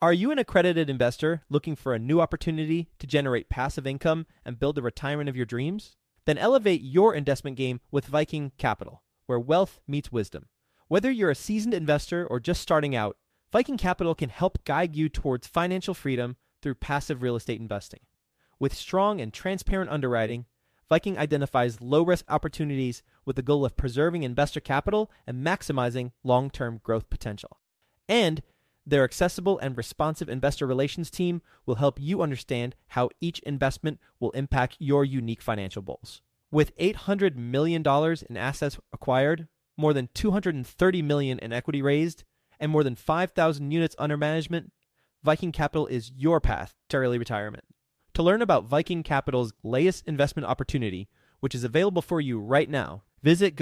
Are you an accredited investor looking for a new opportunity to generate passive income and build the retirement of your dreams? Then elevate your investment game with Viking Capital, where wealth meets wisdom. Whether you're a seasoned investor or just starting out, Viking Capital can help guide you towards financial freedom through passive real estate investing. With strong and transparent underwriting, Viking identifies low-risk opportunities with the goal of preserving investor capital and maximizing long-term growth potential. And their accessible and responsive investor relations team will help you understand how each investment will impact your unique financial goals. With $800 million in assets acquired, more than $230 million in equity raised, and more than 5,000 units under management, Viking Capital is your path to early retirement. To learn about Viking Capital's latest investment opportunity, which is available for you right now, visit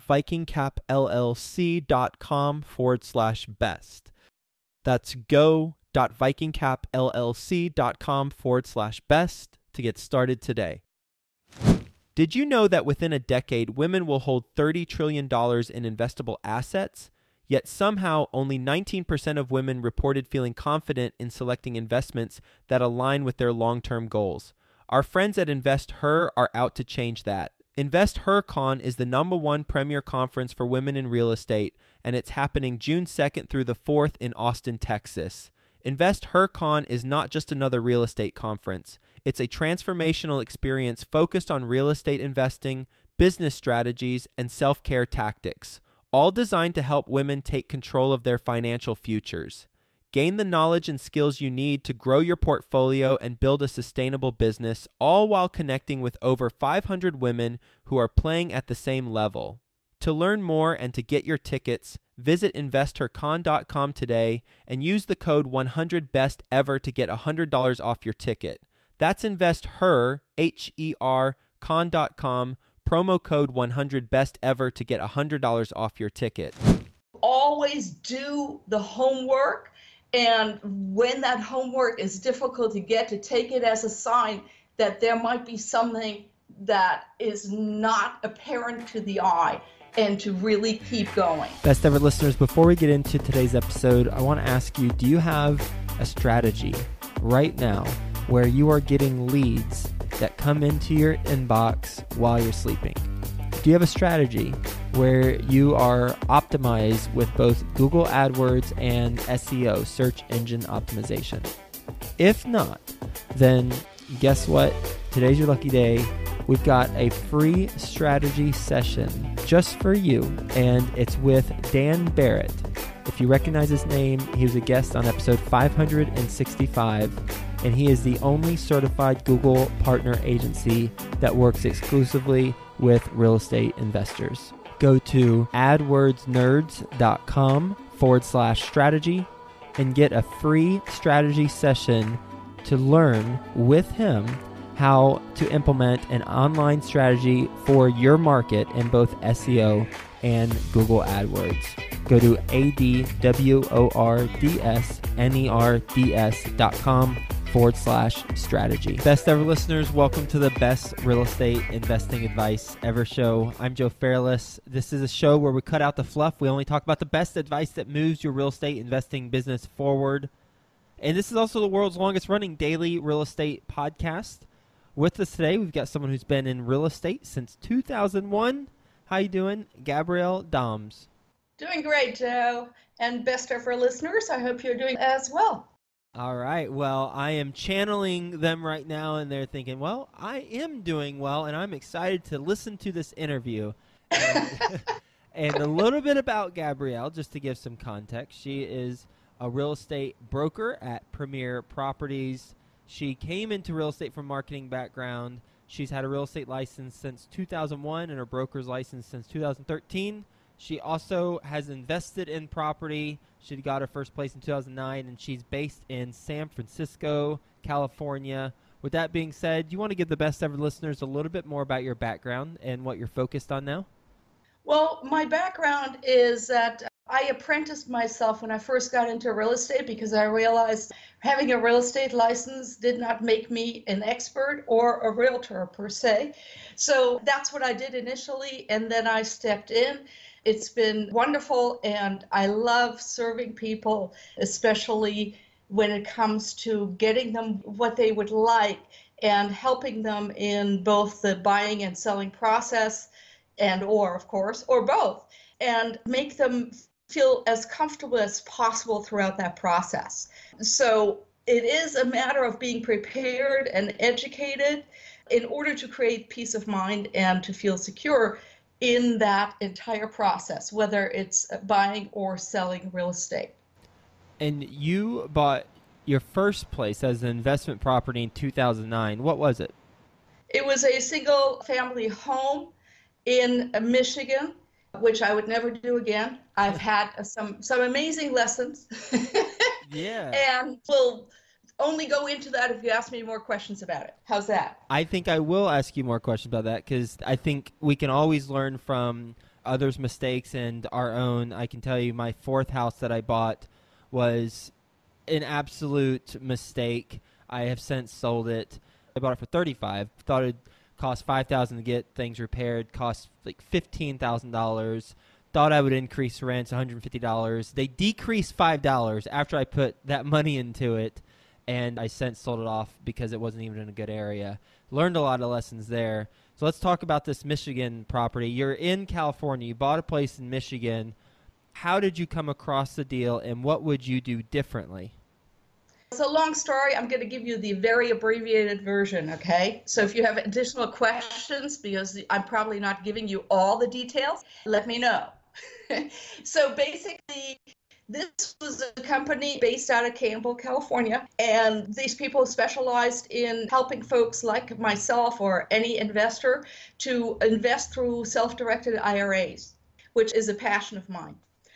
go.vikingcapllc.com/best. That's go.vikingcapllc.com/best to get started today. Did you know that within a decade, women will hold $30 trillion in investable assets? Yet somehow only 19% of women reported feeling confident in selecting investments that align with their long-term goals. Our friends at InvestHer are out to change that. InvestHerCon is the #1 premier conference for women in real estate, and it's happening June 2nd through the 4th in Austin, Texas. InvestHerCon is not just another real estate conference. It's a transformational experience focused on real estate investing, business strategies, and self-care tactics, all designed to help women take control of their financial futures. Gain the knowledge and skills you need to grow your portfolio and build a sustainable business, all while connecting with over 500 women who are playing at the same level. To learn more and to get your tickets, visit InvestHerCon.com today and use the code 100BESTEVER to get $100 off your ticket. That's InvestHer, H-E-R, con.com, promo code 100BESTEVER to get $100 off your ticket. Always do the homework, and when that homework is difficult to get, to take it as a sign that there might be something that is not apparent to the eye, and to really keep going. Best ever listeners, before we get into today's episode, I want to ask you, do you have a strategy right now where you are getting leads that come into your inbox while you're sleeping? Do you have a strategy where you are optimized with both Google AdWords and SEO, search engine optimization? If not, then guess what? Today's your lucky day. We've got a free strategy session just for you, and it's with Dan Barrett. If you recognize his name, he was a guest on episode 565, and he is the only certified Google partner agency that works exclusively with real estate investors. Go to adwordsnerds.com/strategy and get a free strategy session to learn with him how to implement an online strategy for your market in both SEO and Google AdWords. Go to adwordsnerds.com/strategy. Best ever listeners, welcome to the best real estate investing advice ever show. I'm Joe Fairless. This is a show where we cut out the fluff. We only talk about the best advice that moves your real estate investing business forward. And this is also the world's longest running daily real estate podcast. With us today, we've got someone who's been in real estate since 2001. How you doing? Gabrielle Doms. Doing great, Joe. And best ever listeners, I hope you're doing as well. All right. Well, I am channeling them right now, and they're thinking, well, I am doing well, and I'm excited to listen to this interview. And, and a little bit about Gabrielle, just to give some context. She is a real estate broker at Premier Properties. She came into real estate from marketing background. She's had a real estate license since 2001 and her broker's license since 2013. She also has invested in property. She got her first place in 2009, and she's based in San Francisco, California. With that being said, do you want to give the best ever listeners a little bit more about your background and what you're focused on now? Well, my background is that I apprenticed myself when I first got into real estate because I realized having a real estate license did not make me an expert or a realtor per se. So that's what I did initially, and then I stepped in. It's been wonderful, and I love serving people, especially when it comes to getting them what they would like and helping them in both the buying and selling process and or, of course, or both, and make them feel as comfortable as possible throughout that process. So it is a matter of being prepared and educated in order to create peace of mind and to feel secure in that entire process, whether it's buying or selling real estate. And you bought your first place as an investment property in 2009. What was it? It was a single family home in Michigan, which I would never do again. I've had some amazing lessons. Yeah. And we'll only go into that if you ask me more questions about it. How's that? I think I will ask you more questions about that because I think we can always learn from others' mistakes and our own. I can tell you my fourth house that I bought was an absolute mistake. I have since sold it. I bought it for $35,000. Thought it'd cost $5,000 to get things repaired. Cost like $15,000. Thought I would increase rents $150. They decreased $5 after I put that money into it, and I since sold it off because it wasn't even in a good area. Learned a lot of lessons there. So let's talk about this Michigan property. You're in California. You bought a place in Michigan. How did you come across the deal, and what would you do differently? It's a long story. I'm going to give you the very abbreviated version, okay? So if you have additional questions, because I'm probably not giving you all the details, let me know. So basically, this was a company based out of Campbell, California, and these people specialized in helping folks like myself or any investor to invest through self-directed IRAs, which is a passion of mine.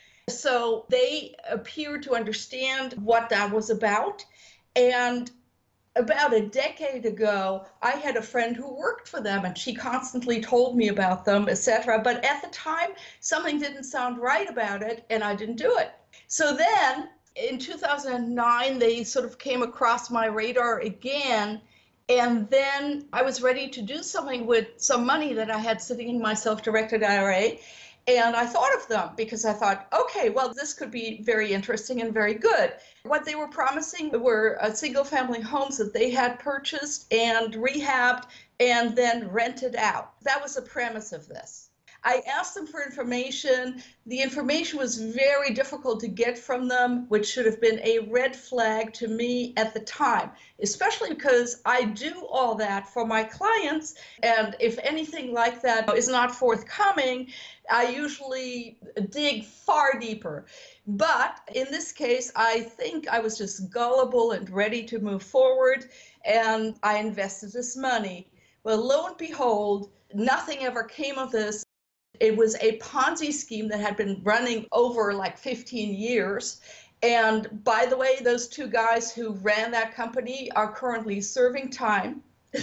So they appeared to understand what that was about. And about a decade ago, I had a friend who worked for them, and she constantly told me about them, etc. But at the time, something didn't sound right about it, and I didn't do it. So then in 2009, they sort of came across my radar again. And then I was ready to do something with some money that I had sitting in my self-directed IRA. And I thought of them because I thought, okay, well, this could be very interesting and very good. What they were promising were single family homes that they had purchased and rehabbed and then rented out. That was the premise of this. I asked them for information. The information was very difficult to get from them, which should have been a red flag to me at the time, especially because I do all that for my clients. And if anything like that is not forthcoming, I usually dig far deeper. But in this case, I think I was just gullible and ready to move forward, and I invested this money. Well, lo and behold, nothing ever came of this. It was a Ponzi scheme that had been running over like 15 years. And by the way, those two guys who ran that company are currently serving time.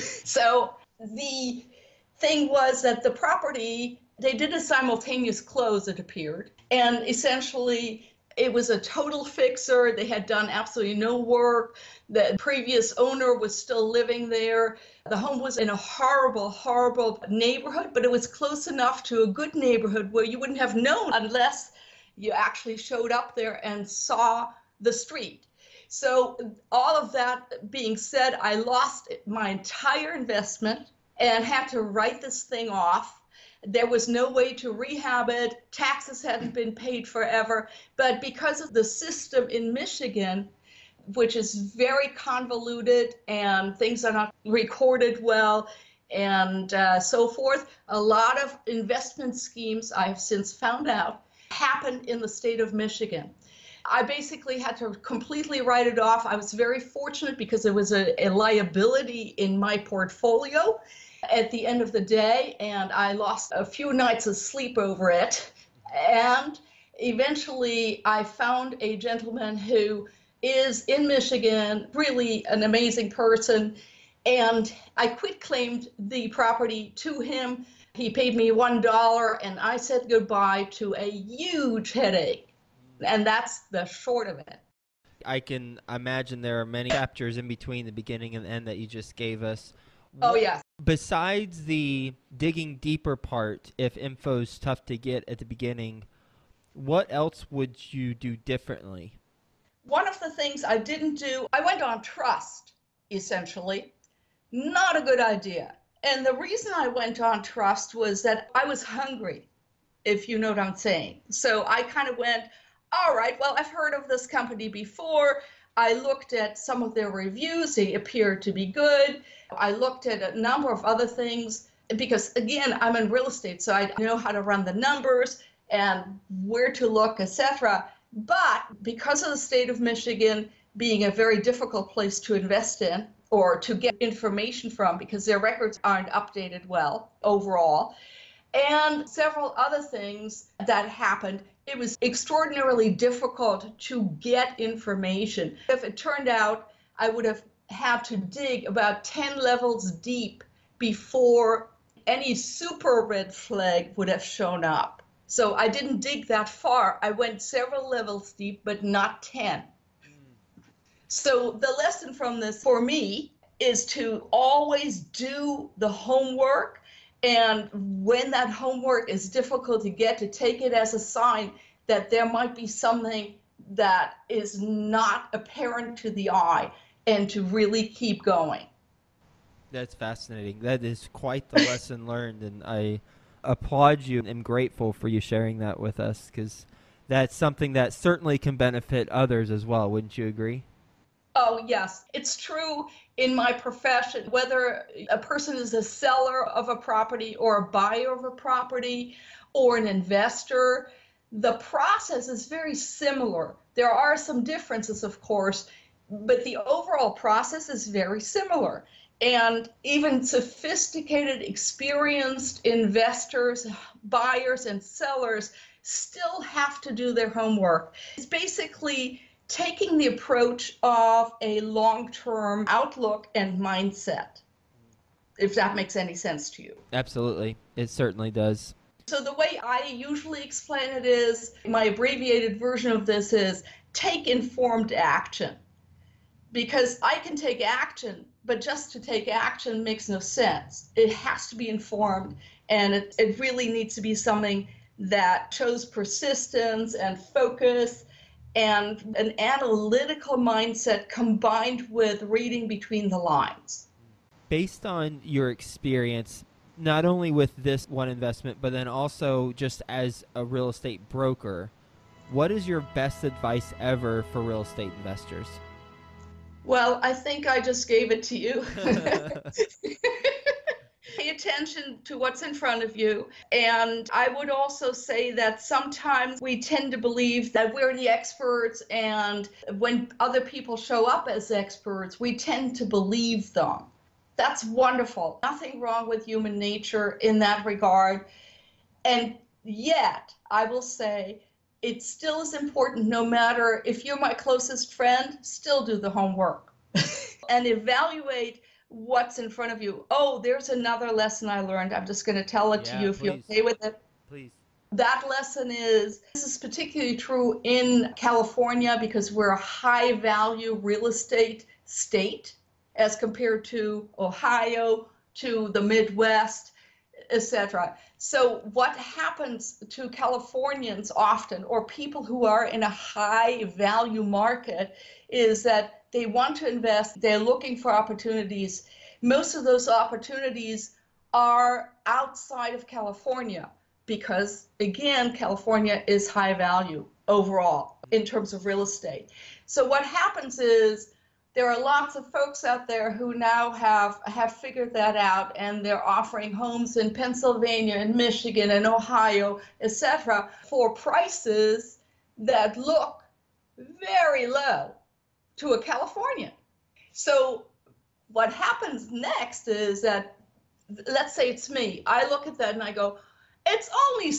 So the thing was that the property, they did a simultaneous close, it appeared. And essentially, it was a total fixer. They had done absolutely no work. The previous owner was still living there. The home was in a horrible, horrible neighborhood, but it was close enough to a good neighborhood where you wouldn't have known unless you actually showed up there and saw the street. So all of that being said, I lost my entire investment and had to write this thing off. There was no way to rehab it. Taxes hadn't been paid forever. But because of the system in Michigan, which is very convoluted and things are not recorded well and so forth, a lot of investment schemes, I have since found out, happen in the state of Michigan. I basically had to completely write it off. I was very fortunate because it was a liability in my portfolio at the end of the day, and I lost a few nights of sleep over it. And eventually I found a gentleman who is in Michigan, really an amazing person, and I quitclaimed the property to him. He paid me $1, and I said goodbye to a huge headache. And that's the short of it. I can imagine there are many chapters in between the beginning and the end that you just gave us. Oh, yes. Besides the digging deeper part, if info's tough to get at the beginning, what else would you do differently? One of the things I didn't do, I went on trust, essentially. Not a good idea. And the reason I went on trust was that I was hungry, if you know what I'm saying. So I kind of went, all right, well, I've heard of this company before. I looked at some of their reviews, they appeared to be good. I looked at a number of other things because, again, I'm in real estate, so I know how to run the numbers and where to look, etc. But because of the state of Michigan being a very difficult place to invest in or to get information from because their records aren't updated well overall, and several other things that happened, it was extraordinarily difficult to get information. If it turned out, I would have had to dig about 10 levels deep before any super red flag would have shown up. So I didn't dig that far. I went several levels deep, but not 10. So the lesson from this for me is to always do the homework. And when that homework is difficult to get, to take it as a sign that there might be something that is not apparent to the eye and to really keep going. That's fascinating. That is quite the lesson learned, and I applaud you and am grateful for you sharing that with us because that's something that certainly can benefit others as well. Wouldn't you agree? Oh, yes. It's true in my profession, whether a person is a seller of a property or a buyer of a property or an investor, the process is very similar. There are some differences, of course, but the overall process is very similar. And even sophisticated, experienced investors, buyers, and sellers still have to do their homework. It's basically taking the approach of a long-term outlook and mindset, if that makes any sense to you. Absolutely. It certainly does. So the way I usually explain it is, my abbreviated version of this is take informed action. Because I can take action, but just to take action makes no sense. It has to be informed, and it really needs to be something that shows persistence and focus and an analytical mindset combined with reading between the lines. Based on your experience, not only with this one investment, but then also just as a real estate broker, what is your best advice ever for real estate investors? Well, I think I just gave it to you. Pay attention to what's in front of you. And I would also say that sometimes we tend to believe that we're the experts, and when other people show up as experts, we tend to believe them. That's wonderful. Nothing wrong with human nature in that regard. And yet, I will say, it still is important, no matter if you're my closest friend, still do the homework and evaluate what's in front of you. Oh, there's another lesson I learned. I'm just going to tell it to you if you're okay with it. Please. That lesson is, this is particularly true in California because we're a high value real estate state as compared to Ohio, to the Midwest, etc. So what happens to Californians often, or people who are in a high value market, is that they want to invest, they're looking for opportunities. Most of those opportunities are outside of California because, again, California is high value overall in terms of real estate. So what happens is there are lots of folks out there who now have figured that out, and they're offering homes in Pennsylvania and Michigan and Ohio, etc., for prices that look very low to a Californian. So what happens next is that, let's say it's me, I look at that and I go, it's only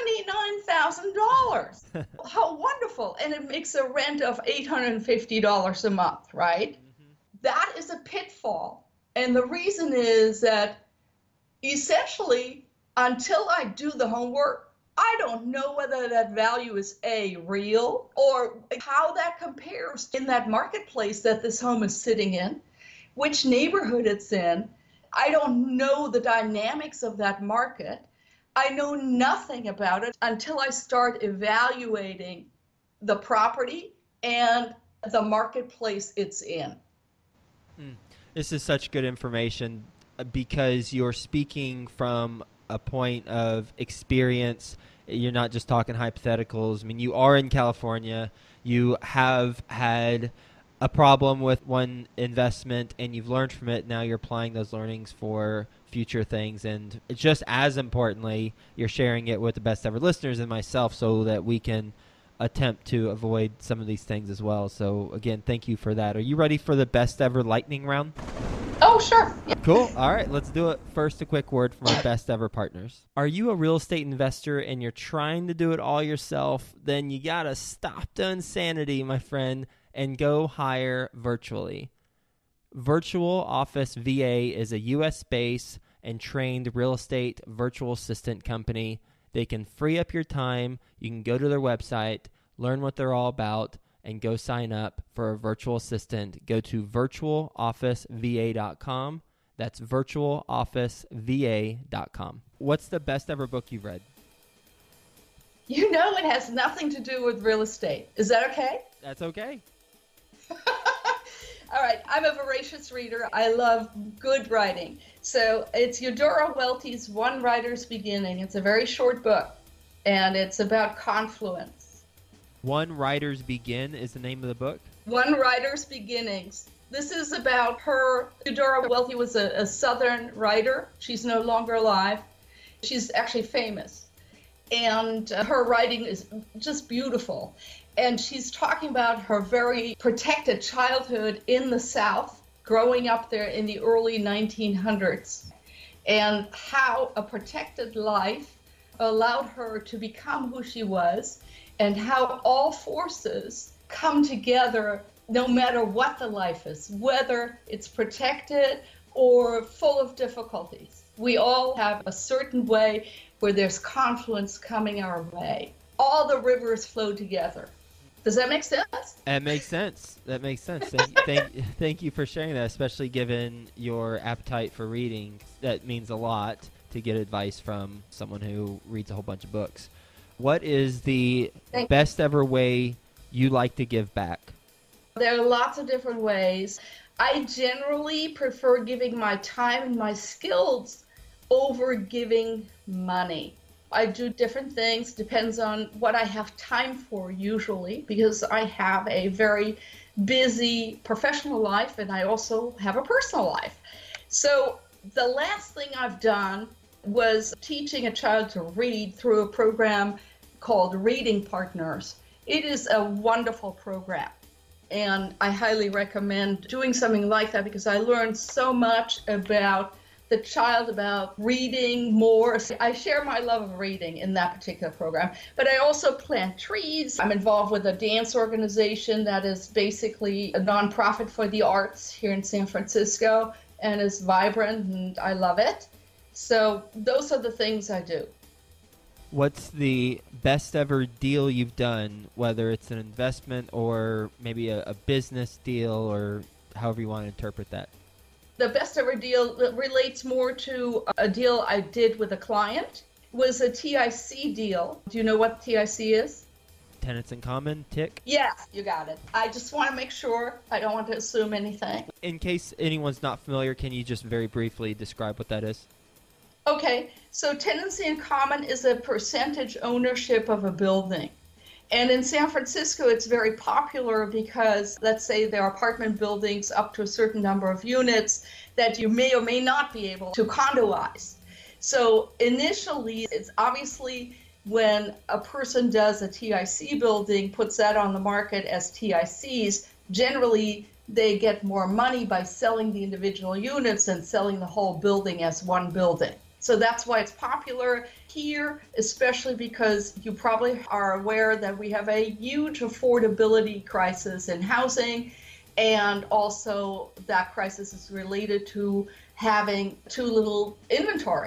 $79,000. How wonderful. And it makes a rent of $850 a month, right? Mm-hmm. That is a pitfall. And the reason is that essentially, until I do the homework, I don't know whether that value is A, real, or how that compares in that marketplace that this home is sitting in, which neighborhood it's in. I don't know the dynamics of that market. I know nothing about it until I start evaluating the property and the marketplace it's in. This is such good information because you're speaking from a point of experience. You're not just talking hypotheticals. I mean, you are in California. You have had a problem with one investment and you've learned from it. Now you're applying those learnings for future things. And just as importantly, you're sharing it with the best ever listeners and myself so that we can attempt to avoid some of these things as well. So again, thank you for that. Are you ready for the best ever lightning round? Oh, sure. Yeah. Cool. All right, let's do it. First, a quick word from our best ever partners. Are you a real estate investor and you're trying to do it all yourself? Then you got to stop the insanity, my friend, and go hire Virtually. Virtual Office VA is a U.S.-based and trained real estate virtual assistant company. They can free up your time. You can go to their website, learn what they're all about, and go sign up for a virtual assistant. Go to virtualofficeva.com. That's virtualofficeva.com. What's the best ever book you've read? You know it has nothing to do with real estate. Is that okay? That's okay. All right, I'm a voracious reader. I love good writing. So it's Eudora Welty's One Writer's Beginning. It's a very short book, and it's about confluence. One Writer's Begin is the name of the book? One Writer's Beginnings. This is about her. Eudora Welty was a Southern writer. She's no longer alive. She's actually famous. And her writing is just beautiful. And she's talking about her very protected childhood in the South, growing up there in the early 1900s, and how a protected life allowed her to become who she was, and how all forces come together no matter what the life is, whether it's protected or full of difficulties. We all have a certain way where there's confluence coming our way. All the rivers flow together. Does that make sense? That makes sense. Thank you for sharing that, especially given your appetite for reading. That means a lot to get advice from someone who reads a whole bunch of books. What is the best ever way you like to give back? There are lots of different ways. I generally prefer giving my time and my skills over giving money. I do different things, depends on what I have time for usually, because I have a very busy professional life and I also have a personal life. So the last thing I've done was teaching a child to read through a program called Reading Partners. It is a wonderful program, and I highly recommend doing something like that because I learned so much about the child, about reading more. I share my love of reading in that particular program, but I also plant trees. I'm involved with a dance organization that is basically a nonprofit for the arts here in San Francisco and is vibrant, and I love it. So those are the things I do. What's the best ever deal you've done, whether it's an investment or maybe a business deal, or however you want to interpret that? The best ever deal that relates more to a deal I did with a client was a TIC deal. Do you know what TIC is? Tenants in common, TIC? Yes, you got it. I just want to make sure. I don't want to assume anything. In case anyone's not familiar, can you just very briefly describe what that is? Okay, so tenancy in common is a percentage ownership of a building. And in San Francisco, it's very popular because, let's say, there are apartment buildings up to a certain number of units that you may or may not be able to condoize. So initially, it's obviously when a person does a TIC building, puts that on the market as TICs, generally they get more money by selling the individual units than selling the whole building as one building. So that's why it's popular here, especially because you probably are aware that we have a huge affordability crisis in housing, and also that crisis is related to having too little inventory.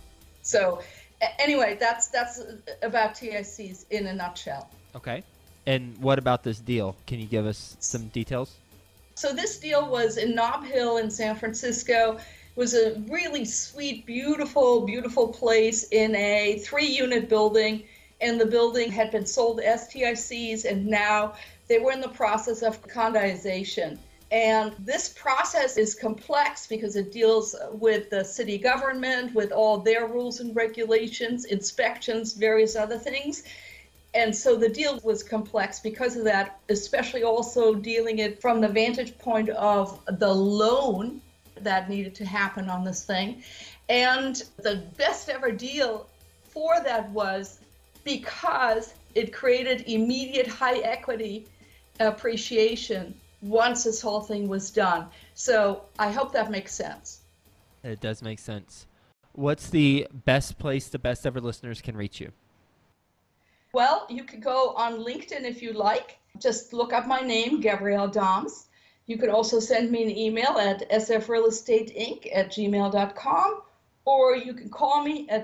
So anyway, that's about TICs in a nutshell. Okay. And what about this deal? Can you give us some details? So this deal was in Nob Hill in San Francisco. Was a really sweet, beautiful, beautiful place in a 3-unit building, and the building had been sold as TICs, and now They were in the process of condization. And this process is complex because it deals with the city government, with all their rules and regulations, inspections, various other things. And so the deal was complex because of that, especially also dealing it from the vantage point of the loan that needed to happen on this thing. And the best ever deal for that was because it created immediate high equity appreciation once this whole thing was done. So I hope that makes sense. It does make sense. What's the best place the Best Ever listeners can reach you? Well, you could go on LinkedIn if you like. Just look up my name, Gabrielle Dahms. You could also send me an email at sfrealestateinc@gmail.com, or you can call me at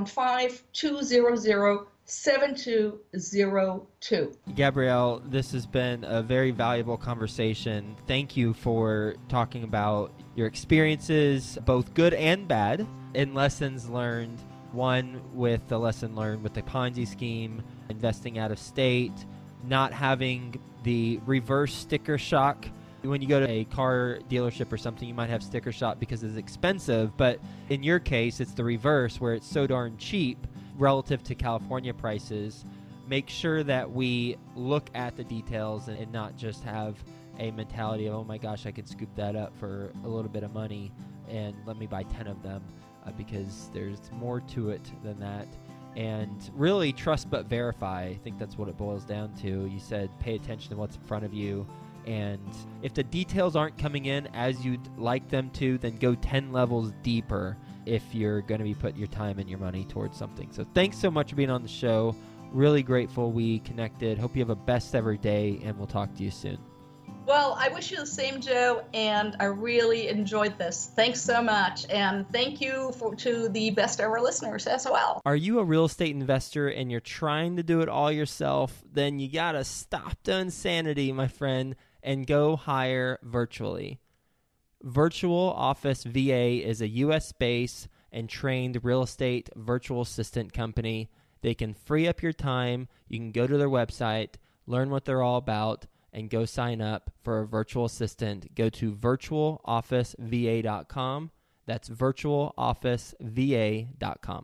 415-200-7202. Gabrielle, this has been a very valuable conversation. Thank you for talking about your experiences, both good and bad, and lessons learned. One with the lesson learned with the Ponzi scheme, investing out of state, not having the reverse sticker shock. When you go to a car dealership or something, you might have sticker shock because it's expensive, but in your case, it's the reverse where it's so darn cheap relative to California prices. Make sure that we look at the details and not just have a mentality of, oh my gosh, I could scoop that up for a little bit of money and let me buy 10 of them. Because there's more to it than that. And really, trust but verify. I think that's what it boils down to. You said pay attention to what's in front of you. And if the details aren't coming in as you'd like them to, then go 10 levels deeper if you're going to be putting your time and your money towards something. So thanks so much for being on the show. Really grateful we connected. Hope you have a best ever day, and we'll talk to you soon. Well, I wish you the same, Joe, and I really enjoyed this. Thanks so much, and thank you to the Best Ever listeners as well. Are you a real estate investor and you're trying to do it all yourself? Then you got to stop the insanity, my friend, and go hire virtually. Virtual Office VA is a U.S.-based and trained real estate virtual assistant company. They can free up your time. You can go to their website, learn what they're all about, and go sign up for a virtual assistant. Go to virtualofficeva.com. That's virtualofficeva.com.